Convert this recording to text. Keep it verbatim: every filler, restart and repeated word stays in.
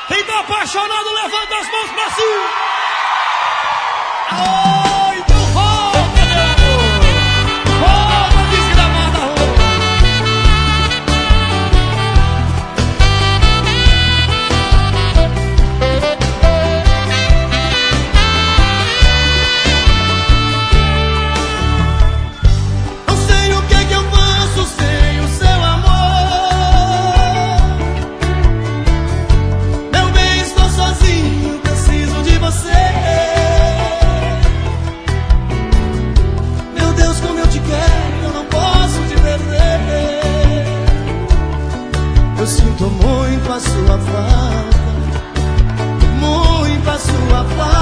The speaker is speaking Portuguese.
Quem tá apaixonado, levanta as mãos pra cima. Oi, então volta, meu amor. Volta, desgramada rua. Não sei o que que eu faço sem o seu amor. Meu bem, estou sozinho, preciso de você. Meu Deus, como eu te quero, eu não posso te perder. Eu sinto muito a sua falta, muito a sua falta.